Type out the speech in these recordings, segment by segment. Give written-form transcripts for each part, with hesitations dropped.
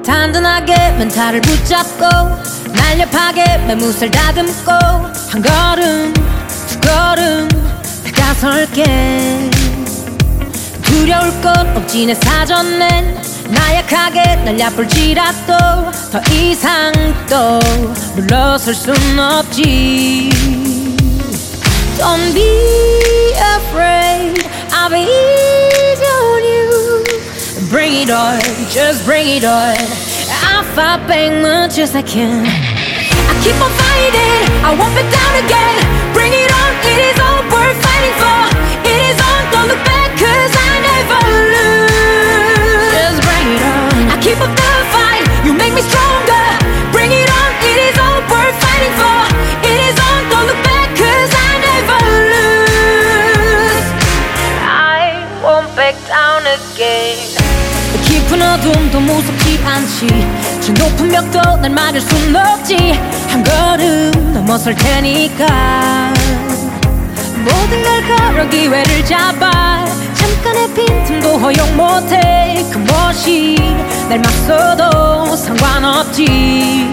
단단하게 멘탈을 붙잡고 날렵하게 매무새를 다듬고 한 걸음 두 걸음 다가설게. 두려울 것 없지 내 사전엔 나약하게 날 얕볼지라도 더 이상 또 물러설 순 없지. Don't be afraid, I'll be easy on you. Bring it on, just bring it on. I'll fight back much as I can. I keep on fighting, I won't back down again. Bring it on, it is all worth fighting for. It is on, don't look back cause I never lose. Just bring it on, I keep up the fight, you make me stronger. Bring it on, it is all worth fighting for. It is on, don't look back cause I never lose. I won't back down again. 깊은 어둠도 무섭지 않지. 저 높은 벽도 날 막을 순 없지. 한 걸음 넘어설 테니까. 모든 걸 걸어 기회를 잡아. 잠깐의 빈틈도 허용 못해. 그 무엇이 날 맞서도 상관없지.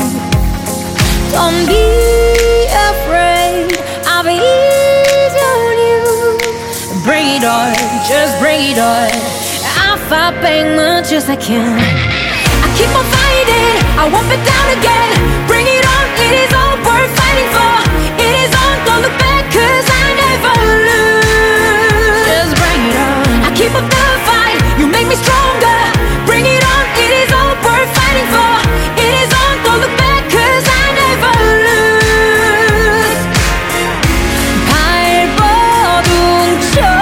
Don't be afraid, I'll be easy on you. Bring it on, just bring it on. I'll fight back much as I can. I keep on fighting, I won't back down again. Bring it on, it is all worth fighting for. It is on, don't look back cause I never lose. Just bring it on, I keep up the fight, you make me stronger. Bring it on, it is all worth fighting for. It is on, don't look back cause I never lose. 발버둥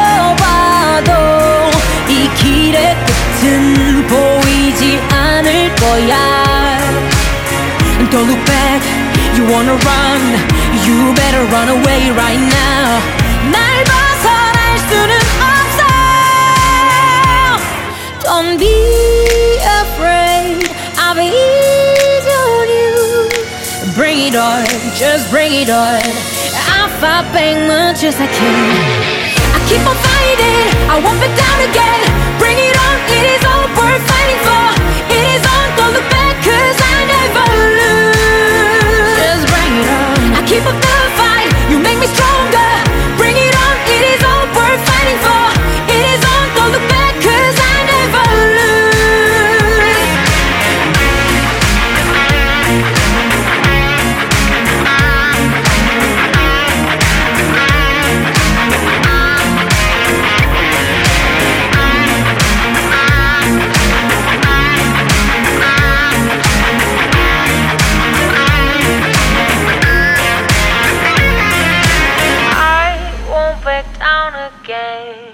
쳐봐도 이 길의 끝은 보이지 않을 거야. Don't look back, you wanna run, you better run away right now. 날 벗어날 수는 없어. Don't be afraid, I'll be easy on you. Bring it on, just bring it on. I'll fight back much as I can. I keep on fighting, I won't back down again. Bring it on, it is all worth fighting for. It is on, don't look back cause I never lose. Just bring it on, I keep up the fight, you make me stronger. Bring it on, it is all worth fighting for. It is on, don't look back cause I never lose. I won't back down again.